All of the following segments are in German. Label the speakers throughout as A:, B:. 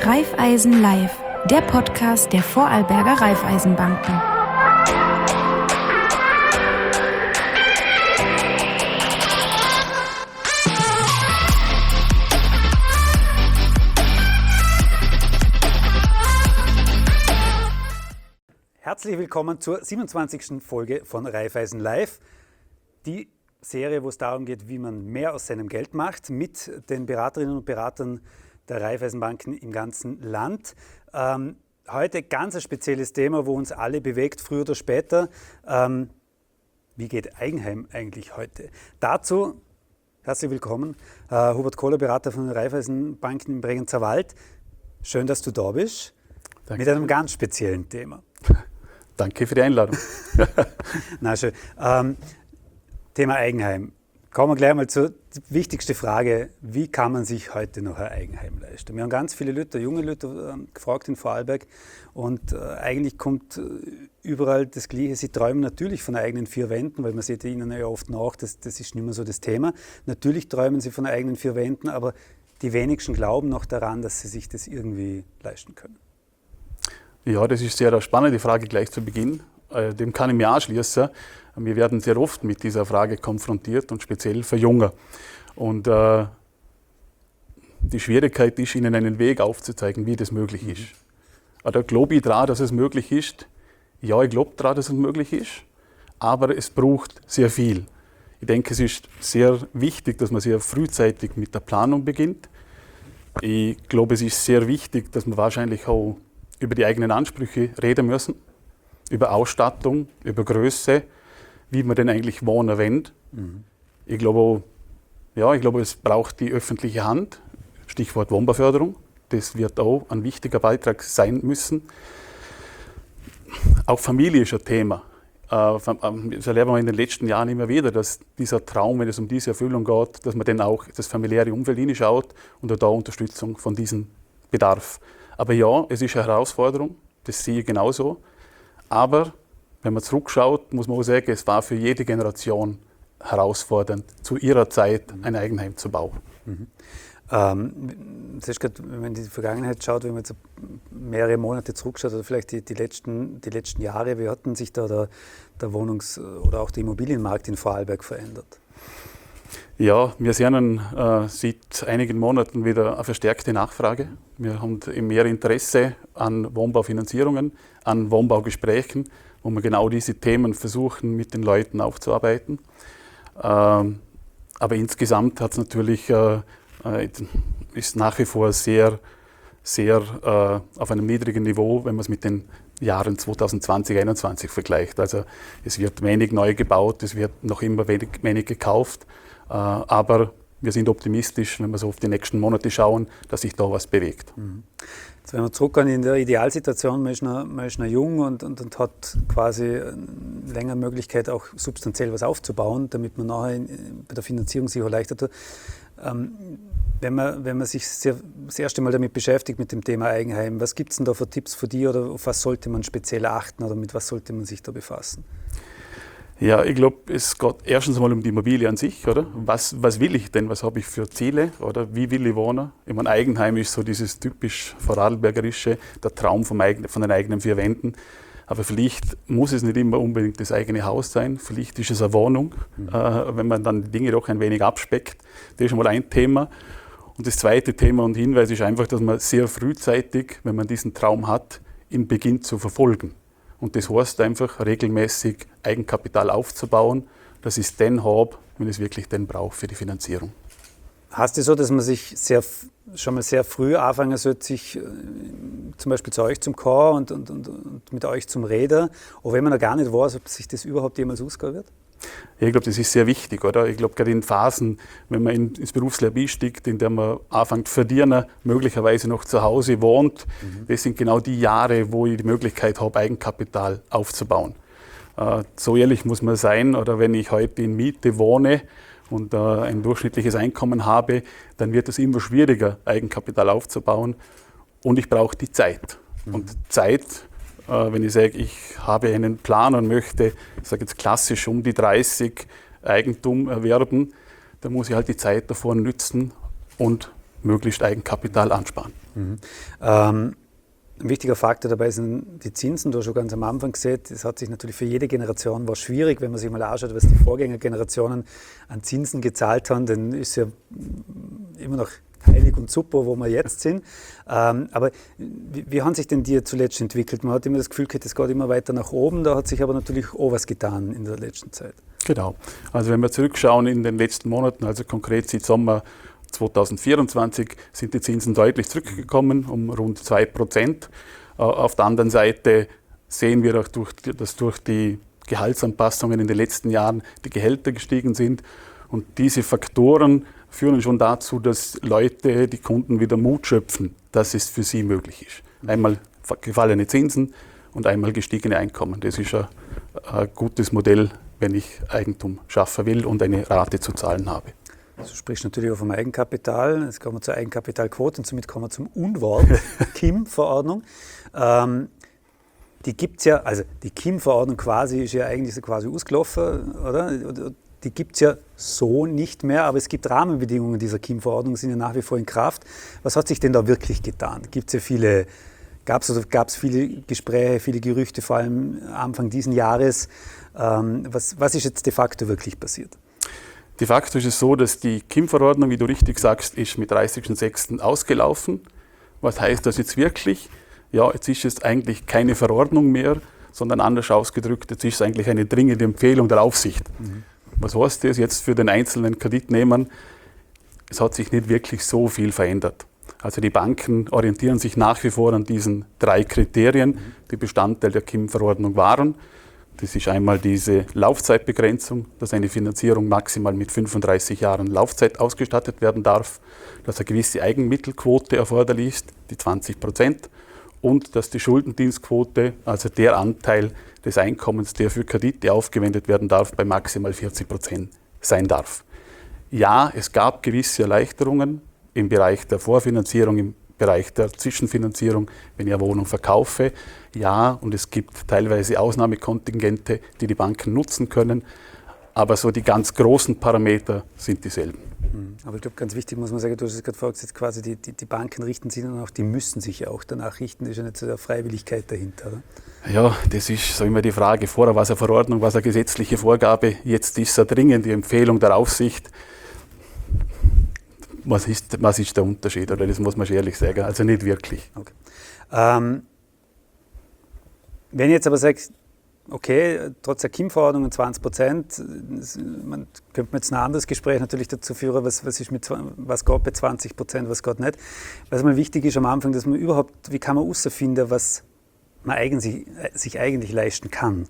A: Raiffeisen Live, der Podcast der Vorarlberger Raiffeisenbanken.
B: Herzlich willkommen zur 27. Folge von Raiffeisen Live. Die Serie, wo es darum geht, wie man mehr aus seinem Geld macht, mit den Beraterinnen und Beratern der Raiffeisenbanken im ganzen Land. Heute ganz ein spezielles Thema, wo uns alle bewegt, früher oder später. Wie geht Eigenheim eigentlich heute? Dazu herzlich willkommen, Hubert Kohler, Berater von den Raiffeisenbanken im Bregenzer Wald. Schön, dass du da bist. Danke. Mit einem ganz speziellen Thema.
C: Danke für die Einladung.
B: Na schön. Thema Eigenheim. Kommen wir gleich mal zur wichtigsten Frage. Wie kann man sich heute noch ein Eigenheim leisten? Wir haben ganz viele Leute, junge Leute gefragt in Vorarlberg und eigentlich kommt überall das Gleiche. Sie träumen natürlich von eigenen vier Wänden, weil man sieht ihnen ja oft nach, das ist nicht mehr so das Thema. Natürlich träumen sie von eigenen vier Wänden, aber die wenigsten glauben noch daran, dass sie sich das irgendwie leisten können.
C: Ja, das ist sehr eine spannende Frage gleich zu Beginn. Dem kann ich mir anschließen. Wir werden sehr oft mit dieser Frage konfrontiert und speziell für Junge. Und die Schwierigkeit ist, ihnen einen Weg aufzuzeigen, wie das möglich ist. Da glaube ich daran, dass es möglich ist. Ja, ich glaube daran, dass es möglich ist. Aber es braucht sehr viel. Ich denke, es ist sehr wichtig, dass man sehr frühzeitig mit der Planung beginnt. Ich glaube, es ist sehr wichtig, dass man wahrscheinlich auch über die eigenen Ansprüche reden müssen, über Ausstattung, über Größe, wie man denn eigentlich wohnen will. Ich glaube, es braucht die öffentliche Hand, Stichwort Wohnbauförderung. Das wird auch ein wichtiger Beitrag sein müssen. Auch Familie ist ein Thema. Das erleben wir in den letzten Jahren immer wieder, dass dieser Traum, wenn es um diese Erfüllung geht, dass man dann auch das familiäre Umfeld hinschaut und auch da Unterstützung von diesem Bedarf. Aber ja, es ist eine Herausforderung, das sehe ich genauso. Aber wenn man zurückschaut, muss man auch sagen, es war für jede Generation herausfordernd, zu ihrer Zeit ein Eigenheim zu bauen.
B: Das ist grad, wenn man in die Vergangenheit schaut, wenn man jetzt mehrere Monate zurückschaut oder vielleicht die letzten Jahre, wie hat denn sich da der Wohnungs- oder auch der Immobilienmarkt in Vorarlberg verändert?
C: Ja, wir sehen seit einigen Monaten wieder eine verstärkte Nachfrage. Wir haben mehr Interesse an Wohnbaufinanzierungen, an Wohnbaugesprächen, wo wir genau diese Themen versuchen, mit den Leuten aufzuarbeiten. Aber insgesamt hat es natürlich, ist nach wie vor sehr auf einem niedrigen Niveau, wenn man es mit den Jahren 2020, 2021 vergleicht. Also es wird wenig neu gebaut, es wird noch immer wenig gekauft. Aber wir sind optimistisch, wenn wir so auf die nächsten Monate schauen, dass sich da was bewegt.
B: Jetzt, wenn wir zurückgehen in der Idealsituation, man ist noch jung und hat quasi länger Möglichkeit, auch substanziell was aufzubauen, damit man nachher bei der Finanzierung sich auch leichter tut. Wenn man sich das erste Mal damit beschäftigt, mit dem Thema Eigenheim, was gibt es denn da für Tipps für die oder auf was sollte man speziell achten oder mit was sollte man sich da befassen?
C: Ja, ich glaube, es geht erstens mal um die Immobilie an sich, oder? Was will ich denn? Was habe ich für Ziele? Oder wie will ich wohnen? Ich meine, Eigenheim ist so dieses typisch Vorarlbergerische, der Traum von den eigenen vier Wänden. Aber vielleicht muss es nicht immer unbedingt das eigene Haus sein. Vielleicht ist es eine Wohnung, wenn man dann die Dinge doch ein wenig abspeckt. Das ist schon mal ein Thema. Und das zweite Thema und Hinweis ist einfach, dass man sehr frühzeitig, wenn man diesen Traum hat, ihn beginnt zu verfolgen. Und das heißt einfach, regelmäßig Eigenkapital aufzubauen, dass ich es dann habe, wenn ich es wirklich dann brauche für die Finanzierung.
B: Heißt es so, dass man sich schon mal sehr früh anfangen sollte, sich zum Beispiel zu euch zum Chor und mit euch zum Reden, auch wenn man noch gar nicht weiß, ob sich das überhaupt jemals ausgehen wird?
C: Ich glaube, das ist sehr wichtig, oder? Ich glaube, gerade in Phasen, wenn man ins Berufsleben einsteigt, in der man anfängt zu verdienen, möglicherweise noch zu Hause wohnt, das sind genau die Jahre, wo ich die Möglichkeit habe, Eigenkapital aufzubauen. So ehrlich muss man sein, oder wenn ich heute in Miete wohne und ein durchschnittliches Einkommen habe, dann wird es immer schwieriger, Eigenkapital aufzubauen und ich brauche die Zeit. Und Zeit, wenn ich sage, ich habe einen Plan und möchte, ich sage jetzt klassisch um die 30 Eigentum erwerben, dann muss ich halt die Zeit davor nützen und möglichst Eigenkapital ansparen.
B: Ein wichtiger Faktor dabei sind die Zinsen. Du hast schon ganz am Anfang gesehen, es hat sich natürlich für jede Generation war schwierig, wenn man sich mal anschaut, was die Vorgängergenerationen an Zinsen gezahlt haben, dann ist ja immer noch heilig und super, wo wir jetzt sind. Aber wie haben sich denn die zuletzt entwickelt? Man hat immer das Gefühl, es geht immer weiter nach oben, da hat sich aber natürlich auch was getan in der letzten Zeit.
C: Genau. Also wenn wir zurückschauen in den letzten Monaten, also konkret seit Sommer 2024 sind die Zinsen deutlich zurückgekommen, um rund 2%. Auf der anderen Seite sehen wir auch, dass durch die Gehaltsanpassungen in den letzten Jahren die Gehälter gestiegen sind. Und diese Faktoren führen schon dazu, dass Leute, die Kunden wieder Mut schöpfen, dass es für sie möglich ist. Einmal gefallene Zinsen und einmal gestiegene Einkommen. Das ist ein gutes Modell, wenn ich Eigentum schaffen will und eine Rate zu zahlen habe.
B: Du sprichst natürlich auch vom Eigenkapital. Jetzt kommen wir zur Eigenkapitalquote und somit kommen wir zum Unwort, KIM-Verordnung. Die gibt es ja, also die KIM-Verordnung quasi ist ja eigentlich so quasi ausgelaufen, oder? Die gibt es ja so nicht mehr, aber es gibt Rahmenbedingungen dieser KIM-Verordnung, sind ja nach wie vor in Kraft. Was hat sich denn da wirklich getan? Gab es viele Gespräche, viele Gerüchte, vor allem Anfang dieses Jahres? Was ist jetzt de facto wirklich passiert?
C: De facto ist es so, dass die KIM-Verordnung, wie du richtig sagst, ist mit 30.06. ausgelaufen. Was heißt das jetzt wirklich? Ja, jetzt ist es eigentlich keine Verordnung mehr, sondern anders ausgedrückt, jetzt ist es eigentlich eine dringende Empfehlung der Aufsicht. Was heißt das jetzt für den einzelnen Kreditnehmern? Es hat sich nicht wirklich so viel verändert. Also die Banken orientieren sich nach wie vor an diesen 3 Kriterien, die Bestandteil der KIM-Verordnung waren. Das ist einmal diese Laufzeitbegrenzung, dass eine Finanzierung maximal mit 35 Jahren Laufzeit ausgestattet werden darf, dass eine gewisse Eigenmittelquote erforderlich ist, die 20%, und dass die Schuldendienstquote, also der Anteil des Einkommens, der für Kredite aufgewendet werden darf, bei maximal 40% sein darf. Ja, es gab gewisse Erleichterungen im Bereich der Vorfinanzierung, im Bereich der Zwischenfinanzierung, wenn ich eine Wohnung verkaufe. Ja, und es gibt teilweise Ausnahmekontingente, die die Banken nutzen können. Aber so die ganz großen Parameter sind dieselben.
B: Aber ich glaube, ganz wichtig muss man sagen, du hast es gerade vorgesetzt, quasi die Banken richten sich dann auch, die müssen sich ja auch danach richten. Da ist ja nicht so eine Freiwilligkeit dahinter, oder?
C: Ja, das ist so immer die Frage. Vorher war es eine Verordnung, war es eine gesetzliche Vorgabe. Jetzt ist es eine dringende Empfehlung der Aufsicht. Was ist der Unterschied? Oder das muss man schon ehrlich sagen. Also nicht wirklich.
B: Okay. Wenn ich jetzt aber sage, okay, trotz der KIM-Verordnung 20%, man könnte jetzt ein anderes Gespräch natürlich dazu führen, was geht bei 20%, was geht nicht. Was mal wichtig ist am Anfang, dass man überhaupt, wie kann man herausfinden, was man sich eigentlich leisten kann?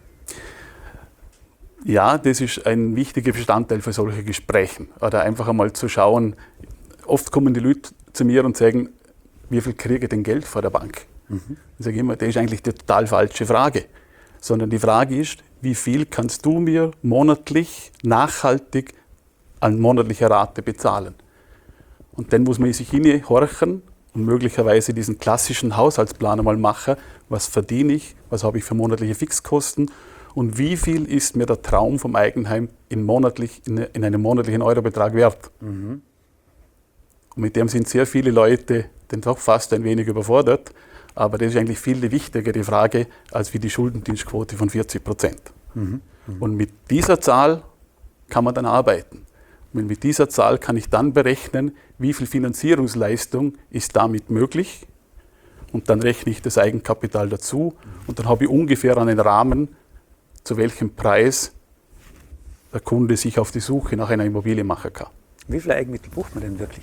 C: Ja, das ist ein wichtiger Bestandteil für solche Gespräche. Oder einfach einmal zu schauen, oft kommen die Leute zu mir und sagen, wie viel kriege ich denn Geld von der Bank? Dann sage ich immer, das ist eigentlich die total falsche Frage. Sondern die Frage ist, wie viel kannst du mir monatlich nachhaltig an monatlicher Rate bezahlen? Und dann muss man sich hinhorchen und möglicherweise diesen klassischen Haushaltsplan einmal machen. Was verdiene ich? Was habe ich für monatliche Fixkosten? Und wie viel ist mir der Traum vom Eigenheim in einem monatlichen Eurobetrag wert? Und mit dem sind sehr viele Leute dann doch fast ein wenig überfordert. Aber das ist eigentlich viel die wichtigere Frage, als wie die Schuldendienstquote von 40%. Und mit dieser Zahl kann man dann arbeiten. Und mit dieser Zahl kann ich dann berechnen, wie viel Finanzierungsleistung ist damit möglich. Und dann rechne ich das Eigenkapital dazu. Und dann habe ich ungefähr einen Rahmen, zu welchem Preis der Kunde sich auf die Suche nach einer Immobilie machen kann.
B: Wie viele Eigenmittel braucht man denn wirklich?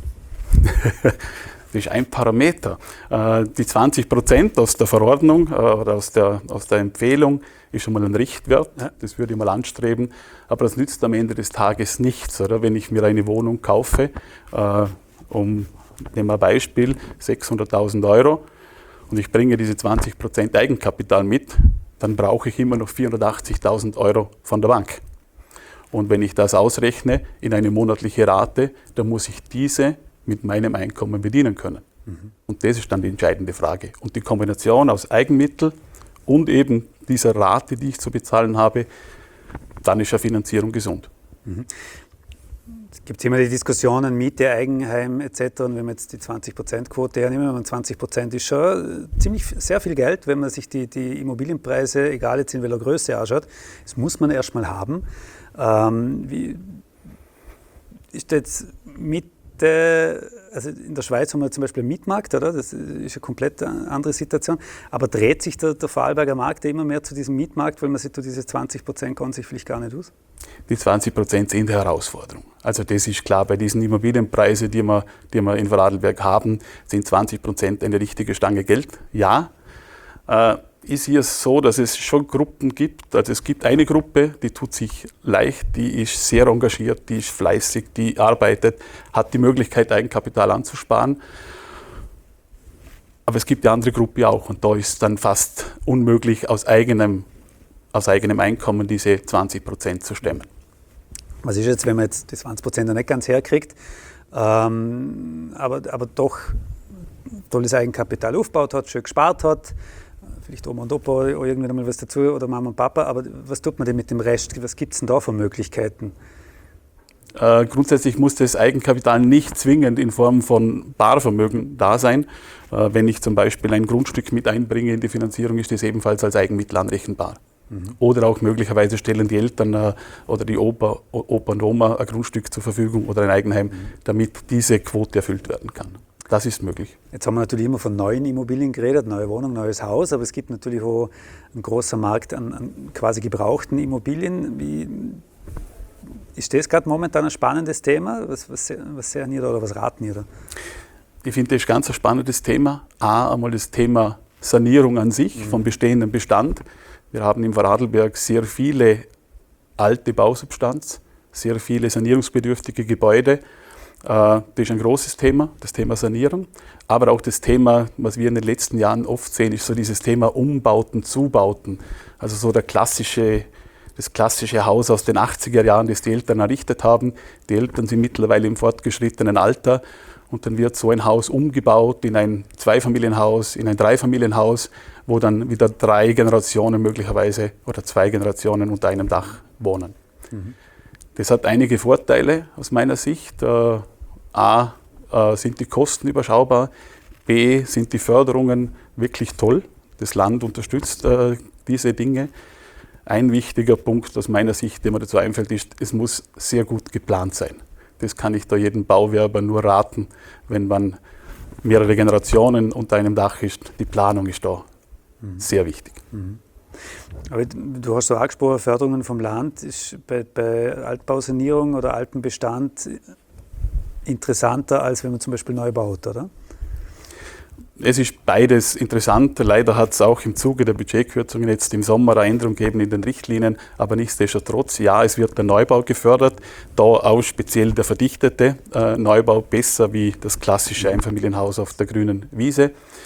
C: Das ist ein Parameter. Die 20% aus der Verordnung oder aus der Empfehlung ist schon mal ein Richtwert. Das würde ich mal anstreben. Aber das nützt am Ende des Tages nichts, oder? Wenn ich mir eine Wohnung kaufe, nehmen wir ein Beispiel, 600.000 Euro, und ich bringe diese 20% Eigenkapital mit, dann brauche ich immer noch 480.000 Euro von der Bank. Und wenn ich das ausrechne in eine monatliche Rate, dann muss ich diese mit meinem Einkommen bedienen können. Und das ist dann die entscheidende Frage. Und die Kombination aus Eigenmittel und eben dieser Rate, die ich zu bezahlen habe, dann ist ja Finanzierung gesund.
B: Es gibt immer die Diskussionen, Miete, Eigenheim etc. Und wenn wir jetzt die 20%-Quote hernehmen, 20% ist schon sehr viel Geld, wenn man sich die Immobilienpreise, egal jetzt in welcher Größe, anschaut. Das muss man erstmal haben. Wie ist jetzt also in der Schweiz haben wir zum Beispiel einen Mietmarkt, oder? Das ist eine komplett andere Situation. Aber dreht sich der Vorarlberger Markt immer mehr zu diesem Mietmarkt, weil man sich diese 20% kann sich vielleicht gar nicht aus?
C: Die 20% sind die Herausforderung. Also das ist klar, bei diesen Immobilienpreisen, die wir in Vorarlberg haben, sind 20% eine richtige Stange Geld. Ja, ist hier so, dass es schon Gruppen gibt. Also es gibt eine Gruppe, die tut sich leicht, die ist sehr engagiert, die ist fleißig, die arbeitet, hat die Möglichkeit, Eigenkapital anzusparen. Aber es gibt die andere Gruppe auch und da ist dann fast unmöglich, aus eigenem Einkommen diese 20% zu stemmen.
B: Was ist jetzt, wenn man jetzt die 20% noch nicht ganz herkriegt, aber doch tolles Eigenkapital aufgebaut hat, schön gespart hat, vielleicht Oma und Opa irgendwie noch mal was dazu oder Mama und Papa, aber was tut man denn mit dem Rest? Was gibt es denn da für Möglichkeiten?
C: Grundsätzlich muss das Eigenkapital nicht zwingend in Form von Barvermögen da sein. Wenn ich zum Beispiel ein Grundstück mit einbringe in die Finanzierung, ist das ebenfalls als Eigenmittel anrechenbar. Oder auch möglicherweise stellen die Eltern oder die Opa und Oma ein Grundstück zur Verfügung oder ein Eigenheim, damit diese Quote erfüllt werden kann. Das ist möglich.
B: Jetzt haben wir natürlich immer von neuen Immobilien geredet, neue Wohnung, neues Haus, aber es gibt natürlich auch einen großen Markt an quasi gebrauchten Immobilien. Wie ist das gerade momentan ein spannendes Thema? Was sehen ihr da oder was raten ihr da?
C: Ich finde das ganz ein spannendes Thema. Einmal das Thema Sanierung an sich vom bestehenden Bestand. Wir haben im Vorarlberg sehr viele alte Bausubstanz, sehr viele sanierungsbedürftige Gebäude. Das ist ein großes Thema, das Thema Sanierung. Aber auch das Thema, was wir in den letzten Jahren oft sehen, ist so dieses Thema Umbauten, Zubauten. Also so das klassische Haus aus den 80er Jahren, das die Eltern errichtet haben. Die Eltern sind mittlerweile im fortgeschrittenen Alter. Und dann wird so ein Haus umgebaut in ein Zweifamilienhaus, in ein Dreifamilienhaus, wo dann wieder 3 Generationen möglicherweise oder 2 Generationen unter einem Dach wohnen. Das hat einige Vorteile aus meiner Sicht. A, sind die Kosten überschaubar. B, sind die Förderungen wirklich toll. Das Land unterstützt diese Dinge. Ein wichtiger Punkt aus meiner Sicht, der mir dazu einfällt, ist, es muss sehr gut geplant sein. Das kann ich da jedem Bauwerber nur raten, wenn man mehrere Generationen unter einem Dach ist. Die Planung ist da sehr wichtig.
B: Aber du hast so angesprochen, Förderungen vom Land ist bei Altbausanierung oder altem Bestand interessanter, als wenn man zum Beispiel neu baut, oder?
C: Es ist beides interessant. Leider hat es auch im Zuge der Budgetkürzungen jetzt im Sommer eine Änderung gegeben in den Richtlinien, aber nichtsdestotrotz, ja, es wird der Neubau gefördert, da auch speziell der verdichtete Neubau besser wie das klassische Einfamilienhaus auf der grünen Wiese.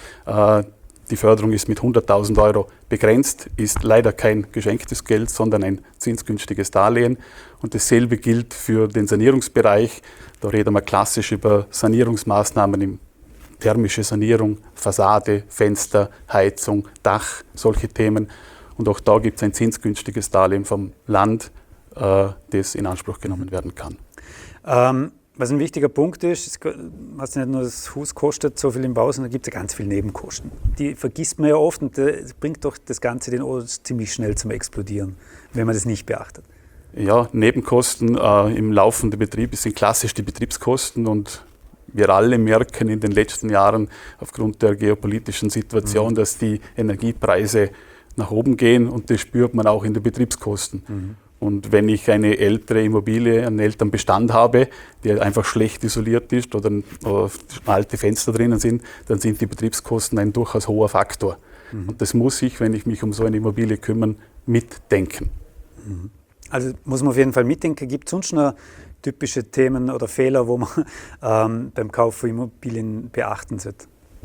C: Die Förderung ist mit 100.000 € begrenzt, ist leider kein geschenktes Geld, sondern ein zinsgünstiges Darlehen. Und dasselbe gilt für den Sanierungsbereich. Da reden wir klassisch über Sanierungsmaßnahmen im thermische Sanierung, Fassade, Fenster, Heizung, Dach, solche Themen. Und auch da gibt es ein zinsgünstiges Darlehen vom Land, das in Anspruch genommen werden kann.
B: Was ein wichtiger Punkt ist, was nicht nur das Haus kostet so viel im Bau, sondern gibt es ja ganz viele Nebenkosten. Die vergisst man ja oft und das bringt doch das Ganze den Ort ziemlich schnell zum Explodieren, wenn man das nicht beachtet.
C: Ja, Nebenkosten im laufenden Betrieb sind klassisch die Betriebskosten und wir alle merken in den letzten Jahren aufgrund der geopolitischen Situation, dass die Energiepreise nach oben gehen und das spürt man auch in den Betriebskosten. Und wenn ich eine ältere Immobilie, einen älteren Bestand habe, der einfach schlecht isoliert ist oder alte Fenster drinnen sind, dann sind die Betriebskosten ein durchaus hoher Faktor. Und das muss ich, wenn ich mich um so eine Immobilie kümmere, mitdenken.
B: Also muss man auf jeden Fall mitdenken. Gibt es sonst noch typische Themen oder Fehler, wo man beim Kauf von Immobilien beachten sollte?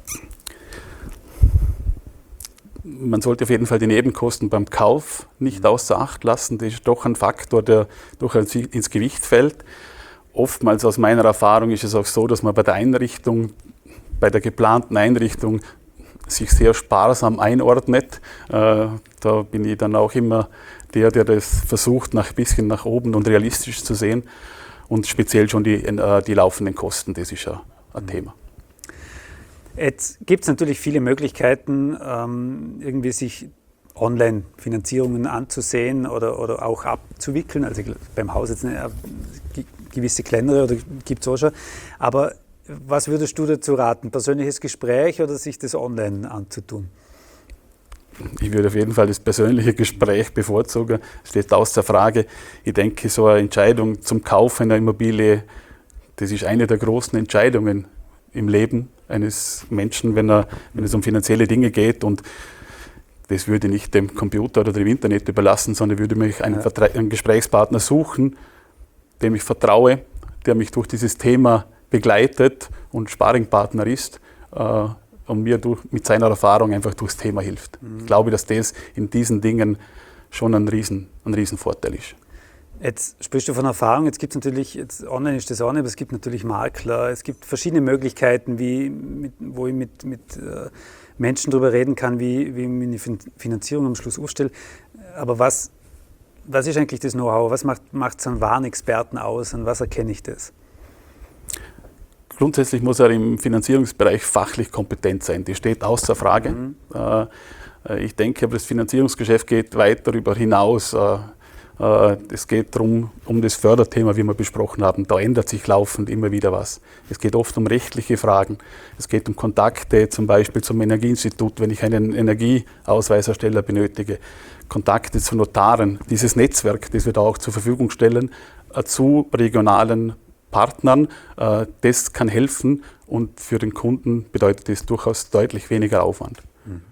C: Man sollte auf jeden Fall die Nebenkosten beim Kauf nicht außer Acht lassen. Das ist doch ein Faktor, der durchaus ins Gewicht fällt. Oftmals aus meiner Erfahrung ist es auch so, dass man bei der geplanten Einrichtung sich sehr sparsam einordnet. Da bin ich dann auch immer der das versucht, ein bisschen nach oben und realistisch zu sehen. und speziell schon die laufenden Kosten, das ist ja ein Thema.
B: Jetzt gibt es natürlich viele Möglichkeiten, irgendwie sich Online-Finanzierungen anzusehen oder auch abzuwickeln. Also beim Haus jetzt eine gewisse kleinere oder gibt es auch schon. Aber was würdest du dazu raten? Persönliches Gespräch oder sich das online anzutun?
C: Ich würde auf jeden Fall das persönliche Gespräch bevorzugen. Steht außer Frage. Ich denke, so eine Entscheidung zum Kauf einer Immobilie, das ist eine der großen Entscheidungen im Leben eines Menschen, wenn es um finanzielle Dinge geht. Und das würde ich nicht dem Computer oder dem Internet überlassen, sondern würde mich einen Gesprächspartner suchen, dem ich vertraue, der mich durch dieses Thema begleitet und Sparringpartner ist und mir mit seiner Erfahrung einfach durchs Thema hilft. Ich glaube, dass das in diesen Dingen schon ein Riesenvorteil ist.
B: Jetzt sprichst du von Erfahrung, jetzt gibt es natürlich, online ist das auch nicht, aber es gibt natürlich Makler, es gibt verschiedene Möglichkeiten, wo ich mit Menschen darüber reden kann, wie ich meine Finanzierung am Schluss aufstelle. Aber was ist eigentlich das Know-how? Was macht so einen wahren Experten aus? An was erkenne ich das?
C: Grundsätzlich muss er im Finanzierungsbereich fachlich kompetent sein. Das steht außer Frage. Ich denke, aber das Finanzierungsgeschäft geht weit darüber hinaus. Es geht darum, um das Förderthema, wie wir besprochen haben. Da ändert sich laufend immer wieder was. Es geht oft um rechtliche Fragen. Es geht um Kontakte, zum Beispiel zum Energieinstitut, wenn ich einen Energieausweisersteller benötige. Kontakte zu Notaren. Dieses Netzwerk, das wir da auch zur Verfügung stellen, zu regionalen Partnern, das kann helfen und für den Kunden bedeutet das durchaus deutlich weniger Aufwand.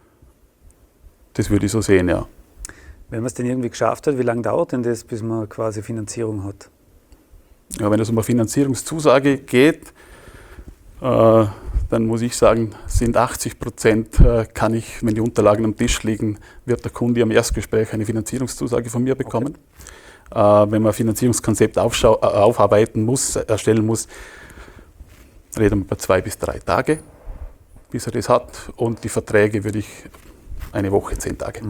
C: Das würde ich so sehen, ja.
B: Wenn man es denn irgendwie geschafft hat, wie lange dauert denn das, bis man quasi Finanzierung hat?
C: Ja, wenn es um eine Finanzierungszusage geht, dann muss ich sagen, sind 80% kann ich, wenn die Unterlagen am Tisch liegen, wird der Kunde am Erstgespräch eine Finanzierungszusage von mir bekommen. Okay. Wenn man ein Finanzierungskonzept aufarbeiten muss, erstellen muss, reden wir über 2 bis 3 Tage, bis er das hat. Und die Verträge würde ich eine Woche, 10 Tage.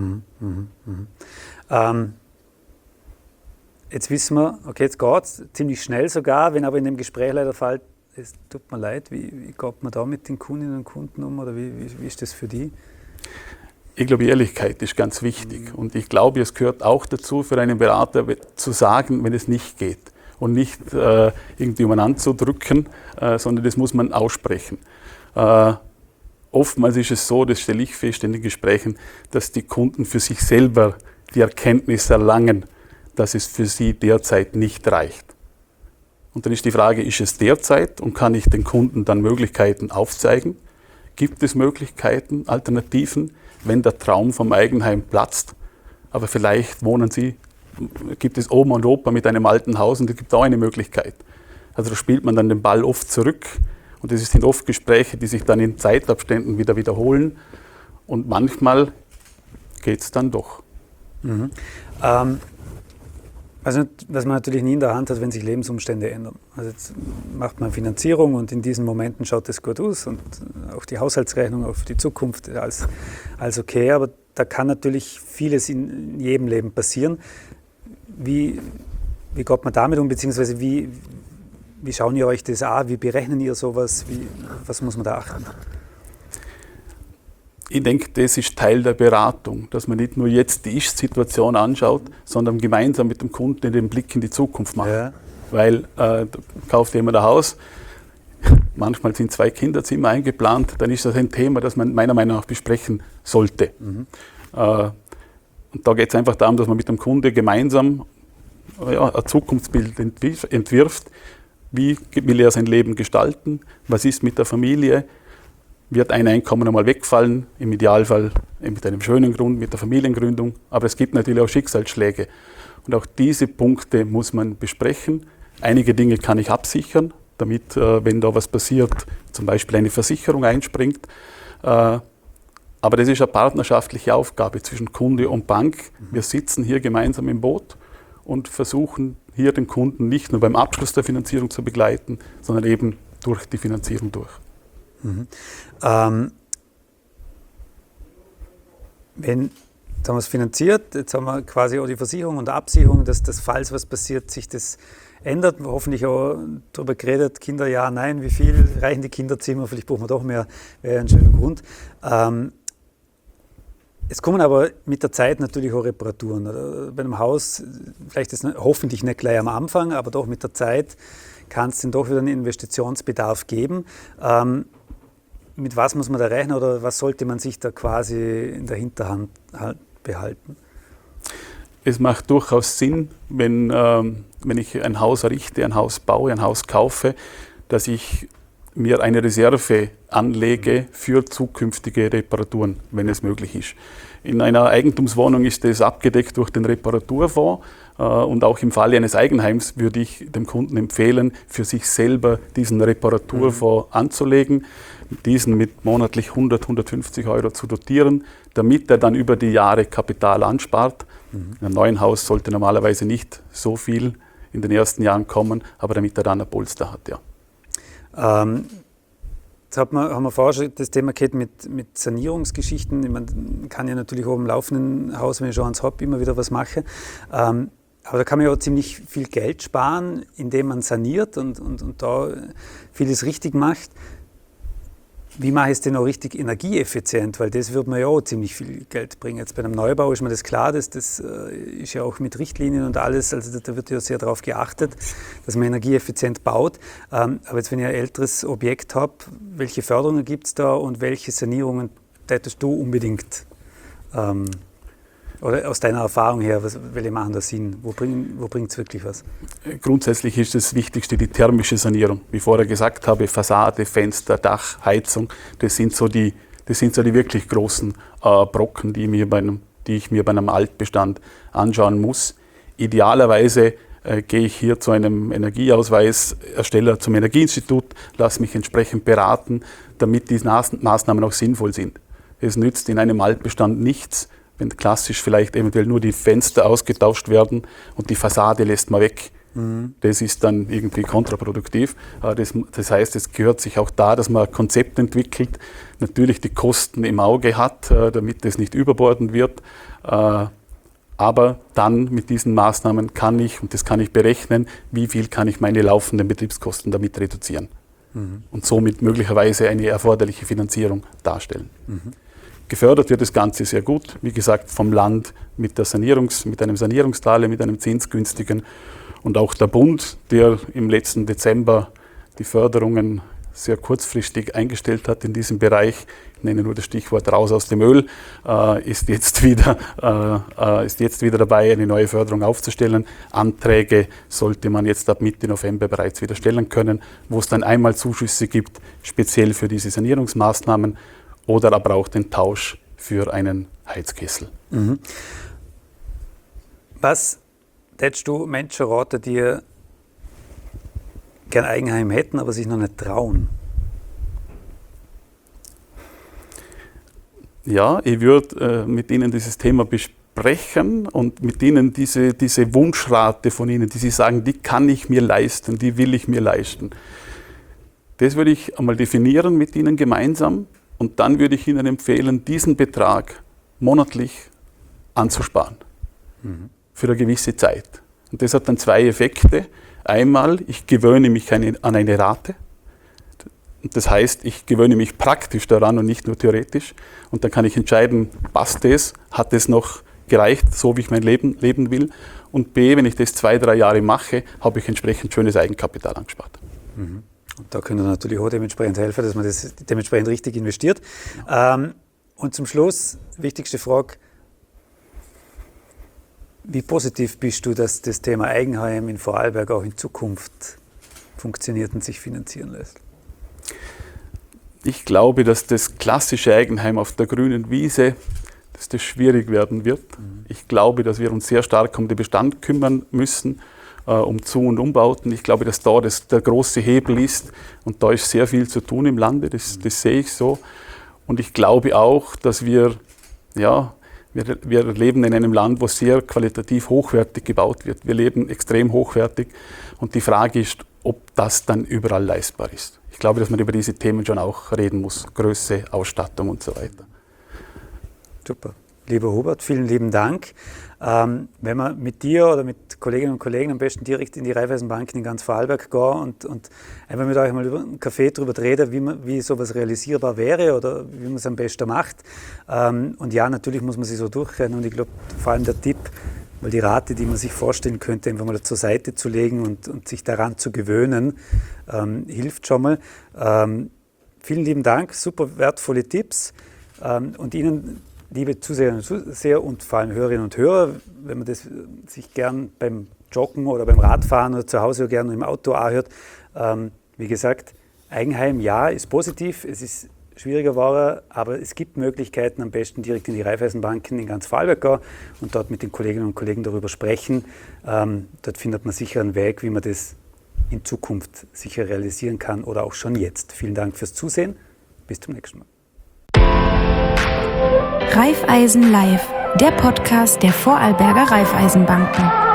B: Jetzt wissen wir, okay, jetzt geht es ziemlich schnell sogar, wenn aber in dem Gespräch leider fällt, es tut mir leid, wie geht man da mit den Kundinnen und Kunden um oder wie ist das für die?
C: Ich glaube, Ehrlichkeit ist ganz wichtig und ich glaube, es gehört auch dazu für einen Berater zu sagen, wenn es nicht geht und nicht irgendwie umeinander zu drücken, sondern das muss man aussprechen. Oftmals ist es so, das stelle ich fest in den Gesprächen, dass die Kunden für sich selber die Erkenntnis erlangen, dass es für sie derzeit nicht reicht. Und dann ist die Frage, ist es derzeit und kann ich den Kunden dann Möglichkeiten aufzeigen? Gibt es Möglichkeiten, Alternativen, wenn der Traum vom Eigenheim platzt? Aber vielleicht gibt es Oma und Opa mit einem alten Haus und es gibt auch eine Möglichkeit. Also da spielt man dann den Ball oft zurück. Und das sind oft Gespräche, die sich dann in Zeitabständen wieder wiederholen. Und manchmal geht es dann doch.
B: Also was man natürlich nie in der Hand hat, wenn sich Lebensumstände ändern. Also jetzt macht man Finanzierung und in diesen Momenten schaut es gut aus und auch die Haushaltsrechnung, auch für die Zukunft, alles okay. Aber da kann natürlich vieles in jedem Leben passieren. Wie geht man damit um, beziehungsweise wie schauen ihr euch das an? Wie berechnen ihr sowas? Was muss man da achten?
C: Ich denke, das ist Teil der Beratung, dass man nicht nur jetzt die Ist-Situation anschaut, sondern gemeinsam mit dem Kunden den Blick in die Zukunft macht. Ja. Weil kauft jemand ein Haus, manchmal sind 2 Kinderzimmer eingeplant, dann ist das ein Thema, das man meiner Meinung nach besprechen sollte. Und da geht es einfach darum, dass man mit dem Kunde gemeinsam ein Zukunftsbild entwirft. Wie will er sein Leben gestalten? Was ist mit der Familie? Wird ein Einkommen einmal wegfallen? Im Idealfall mit einem schönen Grund, mit der Familiengründung. Aber es gibt natürlich auch Schicksalsschläge. Und auch diese Punkte muss man besprechen. Einige Dinge kann ich absichern, damit, wenn da was passiert, zum Beispiel eine Versicherung einspringt. Aber das ist eine partnerschaftliche Aufgabe zwischen Kunde und Bank. Wir sitzen hier gemeinsam im Boot und versuchen hier den Kunden nicht nur beim Abschluss der Finanzierung zu begleiten, sondern eben durch die Finanzierung durch.
B: Jetzt haben wir es finanziert, jetzt haben wir quasi auch die Versicherung und Absicherung, dass falls was passiert, sich das ändert. Hoffentlich auch darüber geredet, Kinder ja, nein, wie viel reichen die Kinderzimmer, vielleicht brauchen wir doch mehr, wäre ein schöner Grund. Es kommen aber mit der Zeit natürlich auch Reparaturen. Oder? Bei einem Haus, vielleicht ist es hoffentlich nicht gleich am Anfang, aber doch mit der Zeit kann es dann doch wieder einen Investitionsbedarf geben. Mit was muss man da rechnen oder was sollte man sich da quasi in der Hinterhand behalten?
C: Es macht durchaus Sinn, wenn ich ein Haus errichte, ein Haus baue, ein Haus kaufe, dass ich mir eine Reserve anlege für zukünftige Reparaturen, wenn es möglich ist. In einer Eigentumswohnung ist das abgedeckt durch den Reparaturfonds und auch im Falle eines Eigenheims würde ich dem Kunden empfehlen, für sich selber diesen Reparaturfonds anzulegen, diesen mit monatlich 100, 150 Euro zu dotieren, damit er dann über die Jahre Kapital anspart. In einem neuen Haus sollte normalerweise nicht so viel in den ersten Jahren kommen, aber damit er dann ein Polster hat, ja.
B: Jetzt haben wir vorher schon das Thema gehabt mit Sanierungsgeschichten. Ich meine, man kann ja natürlich auch im laufenden Haus, wenn ich schon eins habe, immer wieder was machen. Aber da kann man ja auch ziemlich viel Geld sparen, indem man saniert und da vieles richtig macht. Wie mache ich es denn auch richtig energieeffizient? Weil das wird mir ja auch ziemlich viel Geld bringen. Jetzt bei einem Neubau ist mir das klar, das ist ja auch mit Richtlinien und alles, also da wird ja sehr darauf geachtet, dass man energieeffizient baut. Aber jetzt, wenn ich ein älteres Objekt habe, welche Förderungen gibt es da und welche Sanierungen tätest du unbedingt? Oder aus deiner Erfahrung her, welche machen da Sinn? Wo bringt es wirklich was?
C: Grundsätzlich ist das Wichtigste die thermische Sanierung. Wie ich vorher gesagt habe, Fassade, Fenster, Dach, Heizung, das sind so die wirklich großen Brocken, die ich mir bei einem Altbestand anschauen muss. Idealerweise gehe ich hier zu einem Energieausweisersteller, zum Energieinstitut, lasse mich entsprechend beraten, damit diese Maßnahmen auch sinnvoll sind. Es nützt in einem Altbestand nichts, wenn klassisch vielleicht eventuell nur die Fenster ausgetauscht werden und die Fassade lässt man weg. Das ist dann irgendwie kontraproduktiv. Das heißt, es gehört sich auch da, dass man ein Konzept entwickelt, natürlich die Kosten im Auge hat, damit es nicht überbordend wird. Aber dann mit diesen Maßnahmen kann ich berechnen, wie viel kann ich meine laufenden Betriebskosten damit reduzieren. Und somit möglicherweise eine erforderliche Finanzierung darstellen. Gefördert wird das Ganze sehr gut, wie gesagt, vom Land mit einem Sanierungsdarlehen, mit einem zinsgünstigen. Und auch der Bund, der im letzten Dezember die Förderungen sehr kurzfristig eingestellt hat in diesem Bereich, ich nenne nur das Stichwort raus aus dem Öl, ist jetzt wieder dabei, eine neue Förderung aufzustellen. Anträge sollte man jetzt ab Mitte November bereits wieder stellen können, wo es dann einmal Zuschüsse gibt, speziell für diese Sanierungsmaßnahmen, oder aber auch den Tausch für einen Heizkessel.
B: Was hättest du Menschen raten, die gern Eigenheim hätten, aber sich noch nicht trauen?
C: Ja, ich würde mit Ihnen dieses Thema besprechen und mit Ihnen diese Wunschrate von Ihnen, die Sie sagen, die kann ich mir leisten, die will ich mir leisten. Das würde ich einmal definieren mit Ihnen gemeinsam. Und dann würde ich Ihnen empfehlen, diesen Betrag monatlich anzusparen für eine gewisse Zeit. Und das hat dann zwei Effekte. Einmal, ich gewöhne mich an eine Rate. Das heißt, ich gewöhne mich praktisch daran und nicht nur theoretisch. Und dann kann ich entscheiden, passt es, hat es noch gereicht, so wie ich mein Leben leben will. Und B, wenn ich das 2-3 Jahre mache, habe ich entsprechend schönes Eigenkapital angespart.
B: Und da können wir natürlich auch dementsprechend helfen, dass man das dementsprechend richtig investiert. Und zum Schluss, wichtigste Frage, wie positiv bist du, dass das Thema Eigenheim in Vorarlberg auch in Zukunft funktioniert und sich finanzieren lässt?
C: Ich glaube, dass das klassische Eigenheim auf der grünen Wiese, dass das schwierig werden wird. Ich glaube, dass wir uns sehr stark um den Bestand kümmern müssen, um Zu- und Umbauten. Ich glaube, dass da der große Hebel ist und da ist sehr viel zu tun im Lande, das sehe ich so. Und ich glaube auch, dass wir leben in einem Land, wo sehr qualitativ hochwertig gebaut wird. Wir leben extrem hochwertig und die Frage ist, ob das dann überall leistbar ist. Ich glaube, dass man über diese Themen schon auch reden muss, Größe, Ausstattung und so weiter.
B: Super. Lieber Hubert, vielen lieben Dank. Wenn man mit dir oder mit Kolleginnen und Kollegen am besten direkt in die Raiffeisenbank in ganz Vorarlberg gehen und einfach mit euch mal über einen Kaffee darüber reden, wie sowas realisierbar wäre oder wie man es am besten macht. Und ja, natürlich muss man sich so durchrennen und ich glaube, vor allem der Tipp, weil die Rate, die man sich vorstellen könnte, einfach mal zur Seite zu legen und sich daran zu gewöhnen, hilft schon mal. Vielen lieben Dank, super wertvolle Tipps und Ihnen, liebe Zuseherinnen und Zuseher und vor allem Hörerinnen und Hörer, wenn man das sich gern beim Joggen oder beim Radfahren oder zu Hause gerne im Auto anhört, wie gesagt, Eigenheim, ja, ist positiv, es ist schwieriger war, aber es gibt Möglichkeiten, am besten direkt in die Raiffeisenbanken in ganz Vorarlberg gehen und dort mit den Kolleginnen und Kollegen darüber sprechen. Dort findet man sicher einen Weg, wie man das in Zukunft sicher realisieren kann oder auch schon jetzt. Vielen Dank fürs Zusehen. Bis zum nächsten Mal.
A: Raiffeisen Live, der Podcast der Vorarlberger Raiffeisenbanken.